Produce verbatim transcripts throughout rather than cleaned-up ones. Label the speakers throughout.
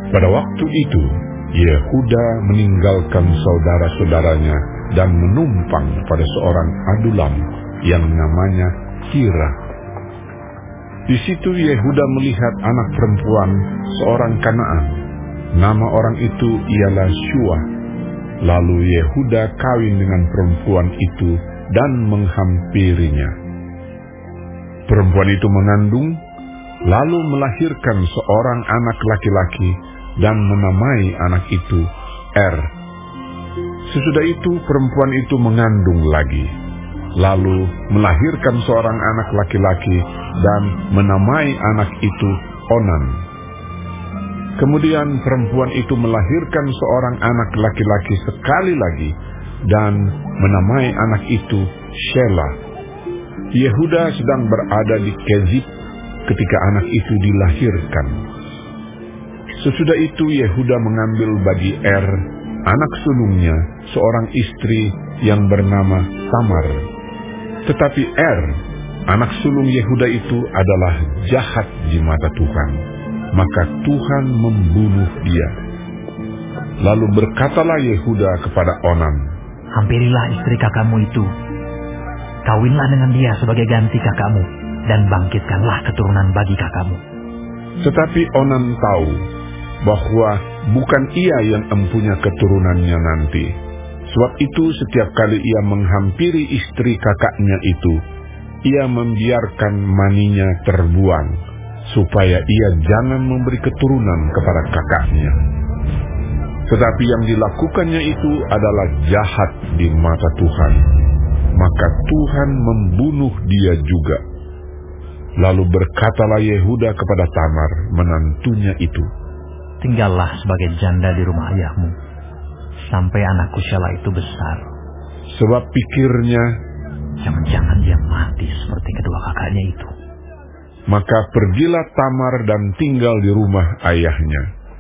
Speaker 1: Pada waktu itu, Yehuda meninggalkan saudara-saudaranya dan menumpang pada seorang Adulam yang namanya Hira. Di situ Yehuda melihat anak perempuan seorang Kanaan. Nama orang itu ialah Shua. Lalu Yehuda kawin dengan perempuan itu dan menghampirinya. Perempuan itu mengandung, lalu melahirkan seorang anak laki-laki dan menamai anak itu Er. Sesudah itu perempuan itu mengandung lagi, lalu melahirkan seorang anak laki-laki dan menamai anak itu Onan. Kemudian perempuan itu melahirkan seorang anak laki-laki sekali lagi dan menamai anak itu Shelah. Yehuda sedang berada di Kezib ketika anak itu dilahirkan. Sesudah itu Yehuda mengambil bagi Er, anak sulungnya, seorang istri yang bernama Tamar. Tetapi Er, anak sulung Yehuda itu adalah jahat di mata Tuhan, maka Tuhan membunuh dia. Lalu berkatalah Yehuda kepada Onan,
Speaker 2: "Hampirilah istri kakakmu itu, kawinlah dengan dia sebagai ganti kakakmu, dan bangkitkanlah keturunan bagi kakakmu."
Speaker 1: Tetapi Onan tahu bahwa bukan ia yang empunya keturunannya nanti. Sebab itu setiap kali ia menghampiri istri kakaknya itu, ia membiarkan maninya terbuang, supaya ia jangan memberi keturunan kepada kakaknya. Tetapi yang dilakukannya itu adalah jahat di mata Tuhan, maka Tuhan membunuh dia juga. Lalu berkatalah Yehuda kepada Tamar, menantunya itu,
Speaker 2: "Tinggallah sebagai janda di rumah ayahmu, sampai anakku Shelah itu besar."
Speaker 1: Sebab pikirnya,
Speaker 2: jangan-jangan dia mati seperti kedua kakaknya itu.
Speaker 1: Maka pergilah Tamar dan tinggal di rumah ayahnya.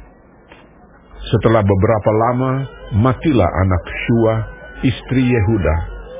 Speaker 1: Setelah beberapa lama, matilah anak Shua, istri Yehuda.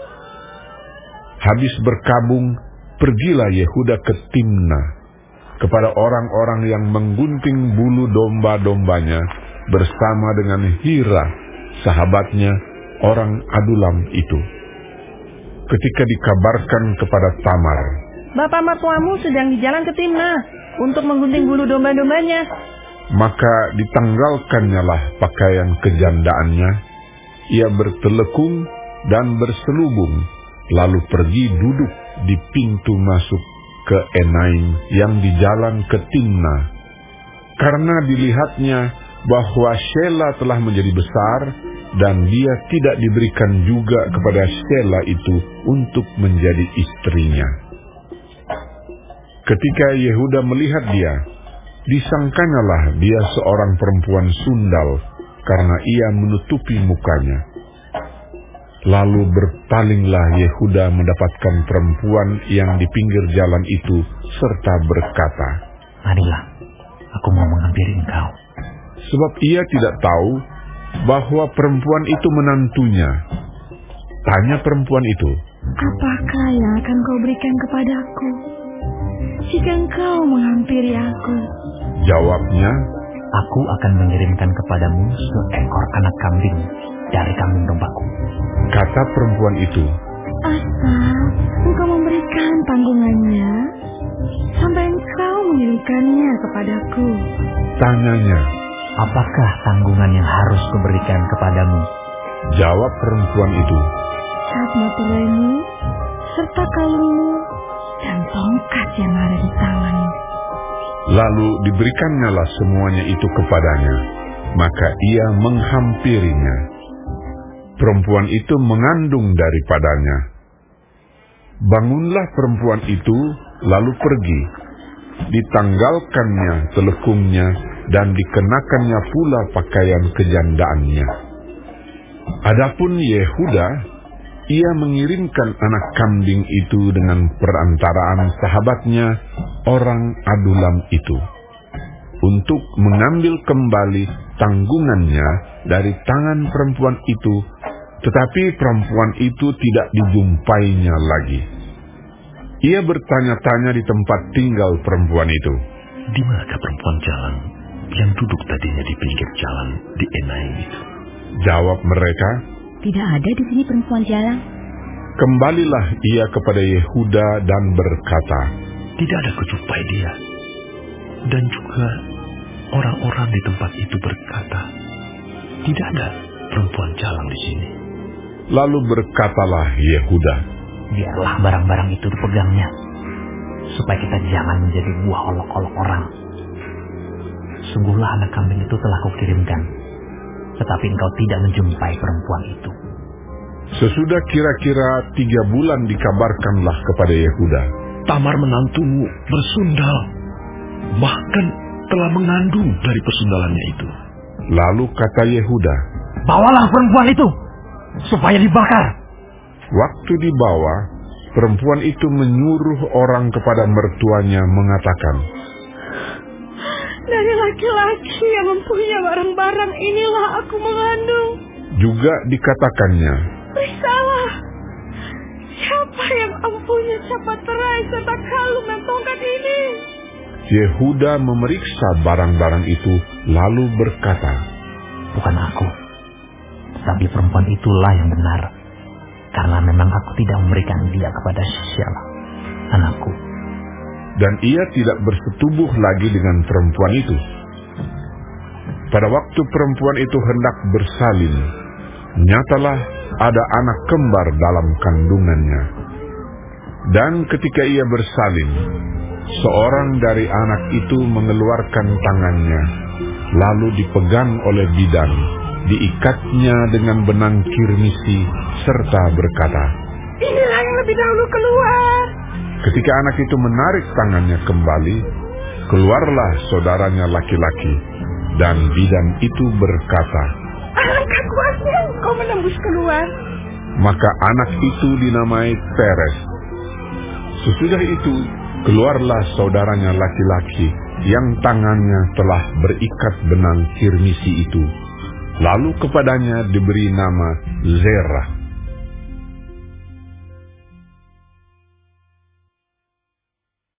Speaker 1: Habis berkabung, pergilah Yehuda ke Timna, kepada orang-orang yang menggunting bulu domba-dombanya bersama dengan Hira, sahabatnya, orang Adulam itu. Ketika dikabarkan kepada Tamar,
Speaker 3: "Bapak mertuamu sedang di jalan ke Timna untuk menggunting bulu domba-dombanya,"
Speaker 1: maka ditanggalkannya lah pakaian kejandaannya. Ia bertelekung dan berselubung, lalu pergi duduk di pintu masuk ke Enaim yang di jalan ke Timna. Karena dilihatnya bahwa Shelah telah menjadi besar, dan dia tidak diberikan juga kepada Shelah itu untuk menjadi istrinya. Ketika Yehuda melihat dia, disangkanyalah dia seorang perempuan sundal, karena ia menutupi mukanya. Lalu berpalinglah Yehuda mendapatkan perempuan yang di pinggir jalan itu, serta berkata,
Speaker 2: "Marilah, aku mau menghampiri engkau."
Speaker 1: Sebab ia tidak tahu bahwa perempuan itu menantunya. Tanya perempuan itu,
Speaker 3: "Apakah yang akan kau berikan kepadaku jika engkau menghampiri aku?"
Speaker 1: Jawabnya,
Speaker 2: "Aku akan mengirimkan kepadamu seekor anak kambing dari kambing dombaku."
Speaker 1: Kata perempuan itu,
Speaker 3: "Asal engkau memberikan tanggungannya sampai engkau mengirimkannya kepadaku."
Speaker 1: Tanyanya,
Speaker 2: "Apakah tanggungan yang harus kuberikan kepadamu?"
Speaker 1: Jawab perempuan itu,
Speaker 3: "Cat materaimu, serta kalungmu, dan tongkat yang ada di tanganmu."
Speaker 1: Lalu diberikannya semuanya itu kepadanya, maka ia menghampirinya. Perempuan itu mengandung daripadanya. Bangunlah perempuan itu, lalu pergi. Ditanggalkannya telekungnya, dan dikenakannya pula pakaian kejandaannya. Adapun Yehuda, ia mengirimkan anak kambing itu dengan perantaraan sahabatnya, orang Adulam itu, untuk mengambil kembali tanggungannya dari tangan perempuan itu, tetapi perempuan itu tidak dijumpainya lagi. Ia bertanya-tanya di tempat tinggal perempuan itu,
Speaker 2: "Di manakah perempuan jalan
Speaker 4: yang duduk tadinya di pinggir jalan di Enaim itu?
Speaker 1: Jawab mereka,
Speaker 3: Tidak ada di sini perempuan jalan.
Speaker 1: Kembalilah ia kepada Yehuda dan berkata,
Speaker 4: Tidak ada kujumpai dia. Dan juga orang-orang di tempat itu berkata, Tidak ada perempuan jalang di sini.
Speaker 1: Lalu berkatalah Yehuda,
Speaker 2: Biarlah barang-barang itu dipegangnya, supaya kita jangan menjadi buah olok-olok orang. Sungguhlah anak kambing itu telah kukirimkan, tetapi engkau tidak menjumpai perempuan itu.
Speaker 1: Sesudah kira-kira tiga bulan dikabarkanlah kepada Yehuda,
Speaker 4: Tamar menantumu bersundal, bahkan telah mengandung dari persundalannya itu.
Speaker 1: Lalu kata Yehuda,
Speaker 2: Bawalah perempuan itu, supaya dibakar.
Speaker 1: waktu dibawa, perempuan itu menyuruh orang kepada mertuanya mengatakan,
Speaker 3: Dari laki-laki yang mempunyai barang-barang inilah aku mengandung.
Speaker 1: juga dikatakannya,
Speaker 3: Periksalah, siapa yang mempunyai capat terai serta kalung dan tongkat ini?
Speaker 1: Yehuda memeriksa barang-barang itu, lalu berkata,
Speaker 2: Bukan aku, tetapi perempuan itulah yang benar, karena memang aku tidak memberikan dia kepada Shelah, anakku.
Speaker 1: dan ia tidak bersetubuh lagi dengan perempuan itu. Pada waktu perempuan itu hendak bersalin, nyatalah ada anak kembar dalam kandungannya. Dan ketika ia bersalin, seorang dari anak itu mengeluarkan tangannya, lalu dipegang oleh bidan, diikatnya dengan benang kirmisi, serta berkata,
Speaker 3: Inilah yang lebih dahulu keluar.
Speaker 1: Ketika anak itu menarik tangannya kembali, keluarlah saudaranya laki-laki, dan bidan itu berkata,
Speaker 3: Alangkah kuatnya engkau menembus keluar.
Speaker 1: maka anak itu dinamai Peres. Sesudah itu, keluarlah saudaranya laki-laki yang tangannya telah berikat benang kirmisi itu. Lalu kepadanya diberi nama Zerah.